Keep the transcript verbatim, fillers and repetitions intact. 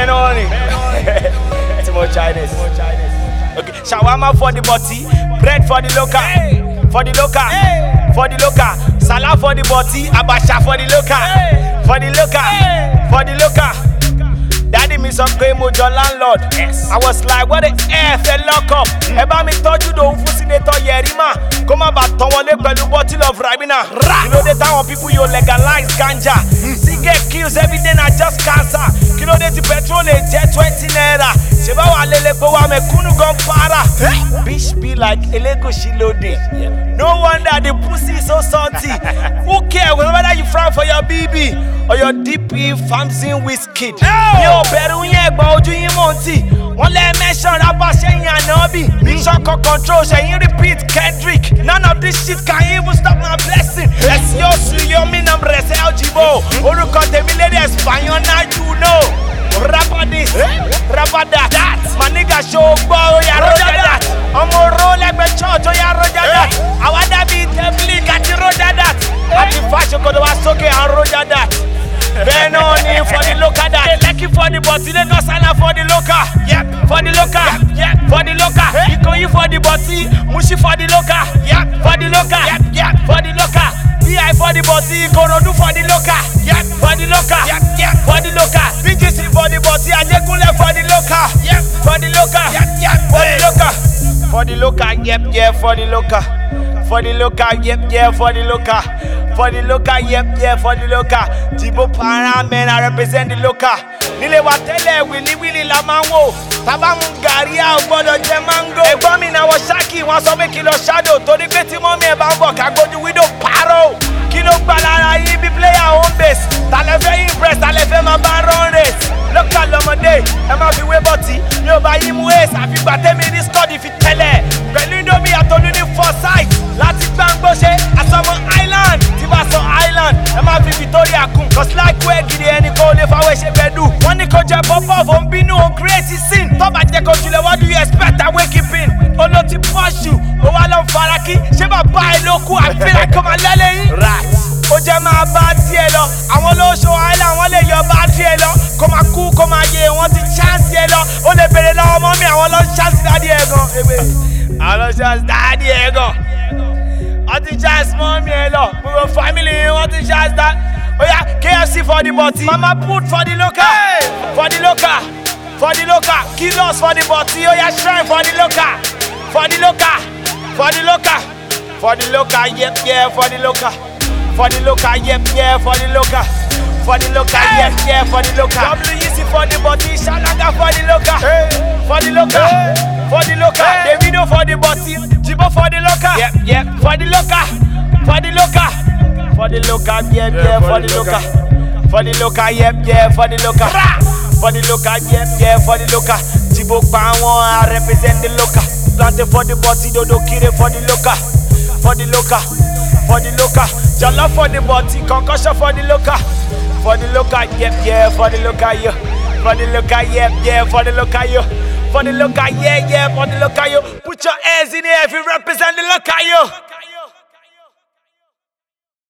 Benoni. Too much Chinese. Okay, shawarma for the body, bread for the local, for the local, for the local, salad for the body, abasha for the local, for the local, for the local. Daddy me some game with your landlord. I was like, what the F a lock up. Eba me told you the Senator Yerima. Come about Tawale Pelu bottle of Rabina. You know the time people you legalize ganja. Get kills every day, not just cancer. You know the petrol is jet twenty naira. Sheba walele po wa me kunu gon para. Bitch be like eleko shilode. No wonder the pussy is so salty. Who cares whether you frown for your B B or your D P Famzin Wizkid? Yo beru yen gba oju yin monty. One let mention rapper saying Anobi. Mission control saying repeat Kendrick. None of this shit can even stop my blessing. Let's yo su yo mi nam rese aljibo. Oruko temi lady Espanol now you know. Rapper this, rapper that. My nigga show boy ya roja that. Omo roll like me church ya roja that. I wanna be tabli kati roja that. Ati fashion kodo wa soke and roja that. Benoni for the local that. Lucky for the body, they go sala for the local. Yep, for the local. Yep, for the local. Ikoyi for the body, Mushi for the local. Yep, for the local. Yep, yep, for the local. B I for the body, Korodu for the local. Yep, for the local. Yep, yep, for the local. B G C for the body, Ajekule for the local. Yep, for the local. Yep, yep, for the local. For the local, yep, yeah, for the local. For the local, yep, yeah, for the local. For the local, yep, yeah, for the local. Jibo para men, I represent the local. Nile watele, willy willy la mango. Taba mungaria, obodo je mango. Ego mi na washaki, wan so make kilo shadow. Tori peti mommy e bambo, kagoju widow paro. Kilo balara, yi be player home base. Talefe impress, talefe ma baron race. Local lomode, ema fi we boti. Yo ba yi mu ace, afi gbate mi ni squad if you tell it. Pẹ̀lú indomie atonu ni foresight. Láti gbangbo ṣe, asomo island. Tibaso island, ema fi Victoria kun. Cause like we gidi ẹni kò lè fawé ṣe bedu. Wọ́n ní kò jẹ́ pop-off, ó ń bínú, ó ń create scene. Tó bá jẹ́ kó julẹ̀, what do you expect? I wake up in. Olo ti push you, ó wá lọ faraki. Ṣé bàbá ẹ ló kú? I feel like ọmọ lẹ́lẹ̀ yín. Right. Ó jẹ́ máa bá tiẹ̀ lọ. Àwọn olóṣò island wọ́n lè yọ bá tiẹ̀ lọ. Kó máa kú, kó máa yé, wọ́n ti chance ẹ lọ. Ó lè bèrè lọ́wọ́ mọ́ mi, àwọn lọ chance dádì ẹ̀ gan. Àwọn lọ chance dádì ẹ̀ gan. Wọ́n ti chance mọ́ mi ẹ̀ lọ. Gbogbo family wọ́n ti chance dá. Oh yeah, K F C for the body. Mama put for the local. Hey. For the local. For the local. Kilos for the body. Oh yeah, shrine for the local. For the local. For the local. For the local. Yep, yeah, for the local. For the local. Yep, yeah, for the local. For the local. Yep, yeah, for the local. W E C for the body. Shalaga for the local. Hey. For the local. Hey. For the local. Hey. Davido for the body. Jibo for the local. Yep, yep. For the local. For the local. For the local, yep, yeah, yeah, for the local. For the local, yep, yeah, for the local. For the local, yep, yeah, for the local. Jibo Pawon, I represent the local. Planted for the body, Dodo Kire for the local. For the local, for the local. Jala for the body, concussion for the local. For the local, yep, yeah, for the local, yo. For the local, yep, yeah, for the local, yo. For the local, yeah, yeah, for the local, yo. Put your hands in the air if you represent the local, yo.